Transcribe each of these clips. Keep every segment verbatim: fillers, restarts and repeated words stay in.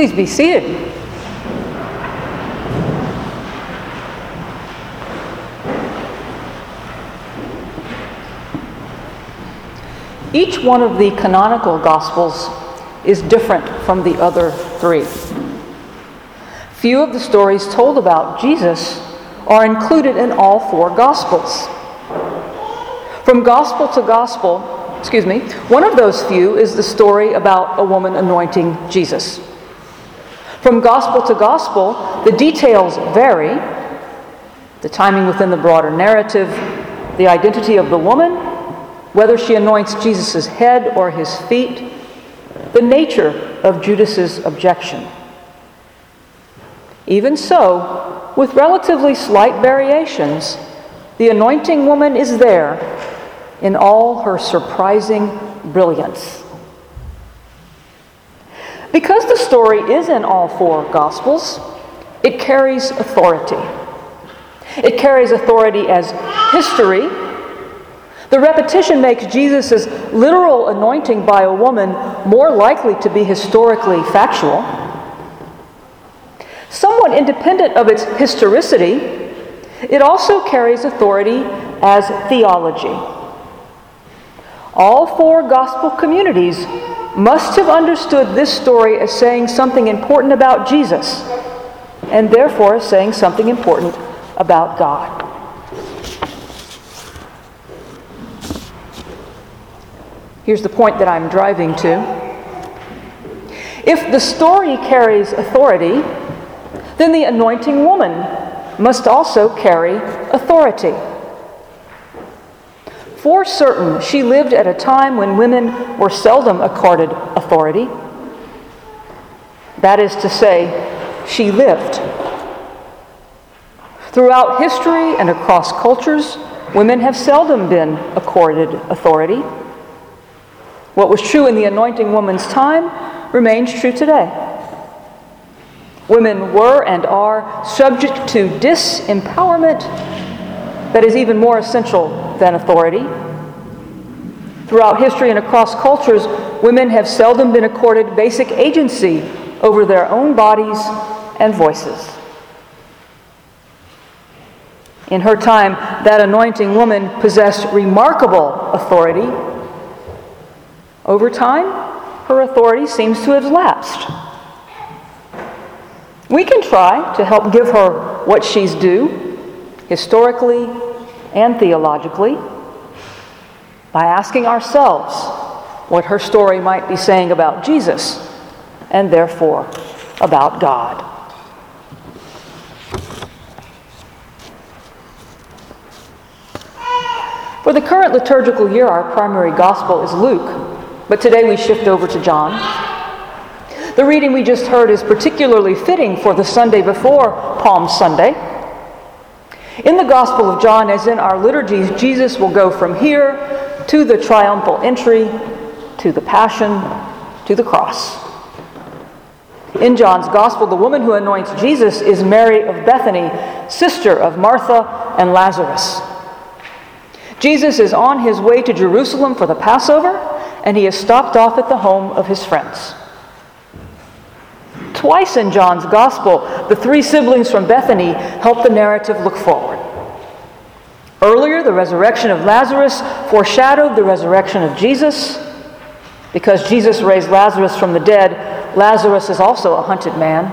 Please be seated. Each one of the canonical Gospels is different from the other three. Few of the stories told about Jesus are included in all four Gospels. From Gospel to Gospel, excuse me, one of those few is the story about a woman anointing Jesus. From Gospel to Gospel, the details vary: the timing within the broader narrative, the identity of the woman, whether she anoints Jesus' head or his feet, the nature of Judas's objection. Even so, with relatively slight variations, the anointing woman is there in all her surprising brilliance. Because the story is in all four Gospels, it carries authority. It carries authority as history. The repetition makes Jesus' literal anointing by a woman more likely to be historically factual. Somewhat independent of its historicity, it also carries authority as theology. All four gospel communities must have understood this story as saying something important about Jesus, and therefore saying something important about God. Here's the point that I'm driving to. If the story carries authority, then the anointing woman must also carry authority. For certain, she lived at a time when women were seldom accorded authority. That is to say, she lived. Throughout history and across cultures, women have seldom been accorded authority. What was true in the anointing woman's time remains true today. Women were and are subject to disempowerment that is even more essential than authority. Throughout history and across cultures, women have seldom been accorded basic agency over their own bodies and voices. In her time, that anointing woman possessed remarkable authority. Over time, her authority seems to have lapsed. We can try to help give her what she's due, historically and theologically, by asking ourselves what her story might be saying about Jesus, and therefore about God. For the current liturgical year, our primary gospel is Luke. But today we shift over to John. The reading we just heard is particularly fitting for the Sunday before Palm Sunday. In the Gospel of John, as in our liturgies, Jesus will go from here to the triumphal entry, to the Passion, to the cross. In John's Gospel, the woman who anoints Jesus is Mary of Bethany, sister of Martha and Lazarus. Jesus is on his way to Jerusalem for the Passover, and he is stopped off at the home of his friends. Twice in John's Gospel, the three siblings from Bethany help the narrative look forward. Earlier, the resurrection of Lazarus foreshadowed the resurrection of Jesus. Because Jesus raised Lazarus from the dead, Lazarus is also a hunted man.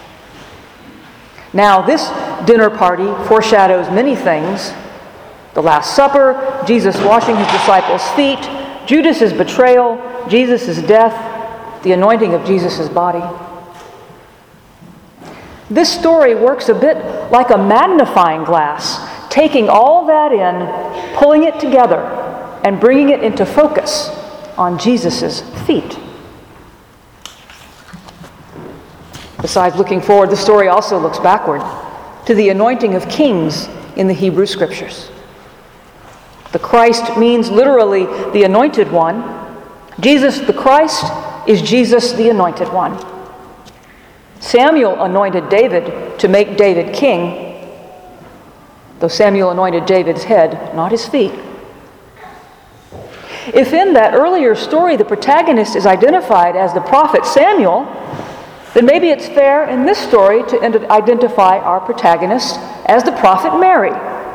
Now, this dinner party foreshadows many things: the Last Supper, Jesus washing his disciples' feet, Judas' betrayal, Jesus' death, the anointing of Jesus' body. This story works a bit like a magnifying glass, taking all that in, pulling it together, and bringing it into focus on Jesus' feet. Besides looking forward, the story also looks backward to the anointing of kings in the Hebrew Scriptures. The Christ means literally the anointed one. Jesus the Christ is Jesus the anointed one. Samuel anointed David to make David king, though Samuel anointed David's head, not his feet. If in that earlier story the protagonist is identified as the prophet Samuel, then maybe it's fair in this story to identify our protagonist as the prophet Mary.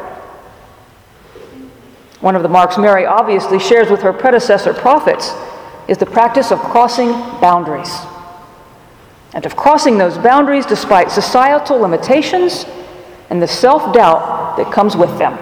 One of the marks Mary obviously shares with her predecessor prophets is the practice of crossing boundaries, and of crossing those boundaries despite societal limitations and the self-doubt that comes with them.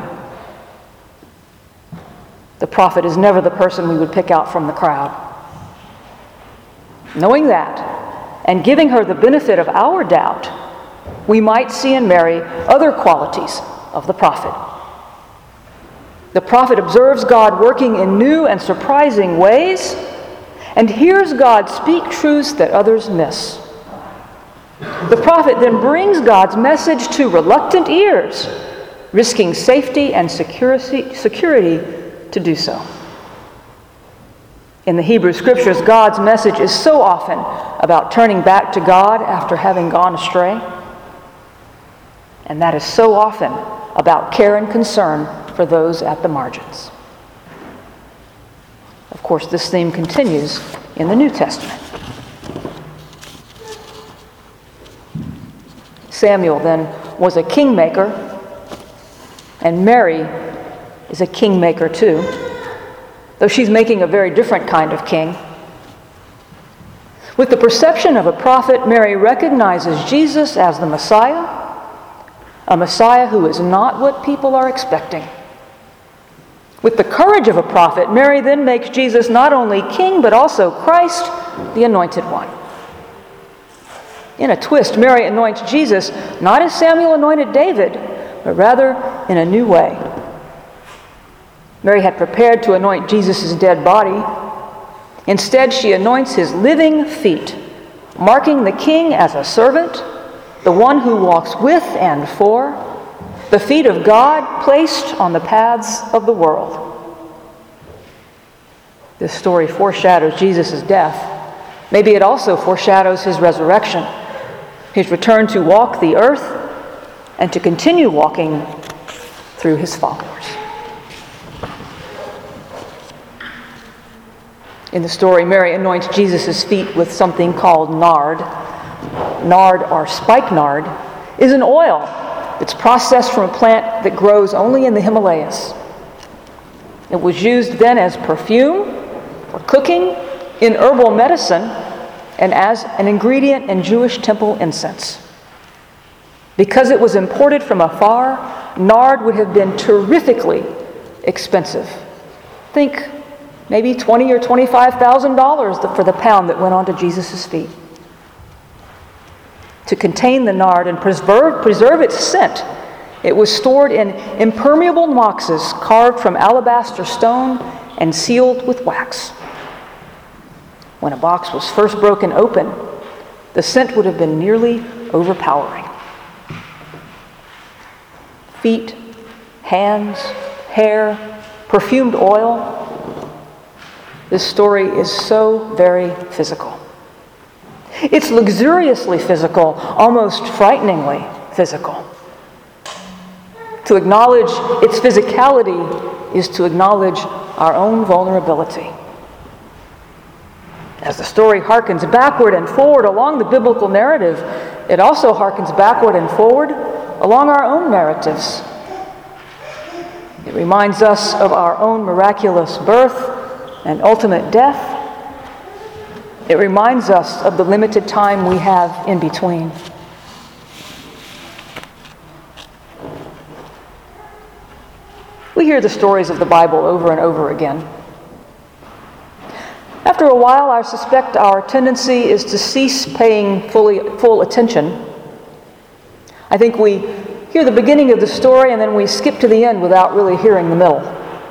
The prophet is never the person we would pick out from the crowd. Knowing that, and giving her the benefit of our doubt, we might see in Mary other qualities of the prophet. The prophet observes God working in new and surprising ways, and hears God speak truths that others miss. The prophet then brings God's message to reluctant ears, risking safety and security, security to do so. In the Hebrew Scriptures, God's message is so often about turning back to God after having gone astray. And that is so often about care and concern for those at the margins. Of course, this theme continues in the New Testament. Samuel then was a kingmaker, and Mary is a kingmaker too, though she's making a very different kind of king. With the perception of a prophet, Mary recognizes Jesus as the Messiah, a Messiah who is not what people are expecting. With the courage of a prophet, Mary then makes Jesus not only king, but also Christ, the Anointed One. In a twist, Mary anoints Jesus not as Samuel anointed David, but rather in a new way. Mary had prepared to anoint Jesus' dead body. Instead, she anoints his living feet, marking the king as a servant, the one who walks with and for, the feet of God placed on the paths of the world. This story foreshadows Jesus' death. Maybe it also foreshadows his resurrection, his return to walk the earth and to continue walking through his followers. In the story, Mary anoints Jesus' feet with something called nard. Nard, or spikenard, is an oil that's processed from a plant that grows only in the Himalayas. It was used then as perfume, for cooking, in herbal medicine, and as an ingredient in Jewish temple incense. Because it was imported from afar, nard would have been terrifically expensive. Think maybe twenty thousand or twenty-five thousand dollars for the pound that went onto Jesus' feet. To contain the nard and preserve, preserve its scent, it was stored in impermeable boxes carved from alabaster stone and sealed with wax. When a box was first broken open, the scent would have been nearly overpowering. Feet, hands, hair, perfumed oil. This story is so very physical. It's luxuriously physical, almost frighteningly physical. To acknowledge its physicality is to acknowledge our own vulnerability. As the story harkens backward and forward along the biblical narrative, it also harkens backward and forward along our own narratives. It reminds us of our own miraculous birth and ultimate death. It reminds us of the limited time we have in between. We hear the stories of the Bible over and over again. After a while, I suspect our tendency is to cease paying fully, full attention. I think we hear the beginning of the story and then we skip to the end without really hearing the middle.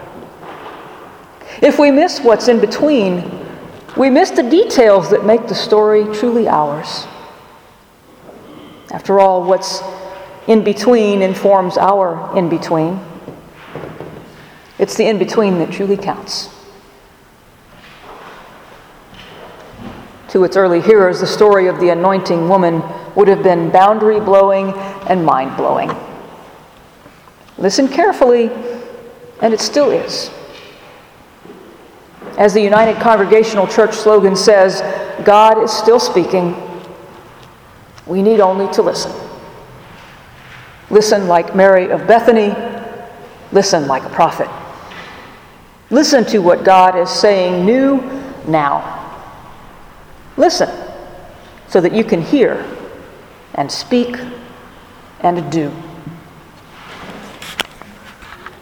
If we miss what's in between, we miss the details that make the story truly ours. After all, what's in between informs our in between. It's the in between that truly counts. To its early hearers, the story of the anointing woman would have been boundary-blowing and mind-blowing. Listen carefully, and it still is. As the United Congregational Church slogan says, God is still speaking, We need only to listen. Listen like Mary of Bethany. Listen like a prophet. Listen to what God is saying new now. Listen so that you can hear and speak and do.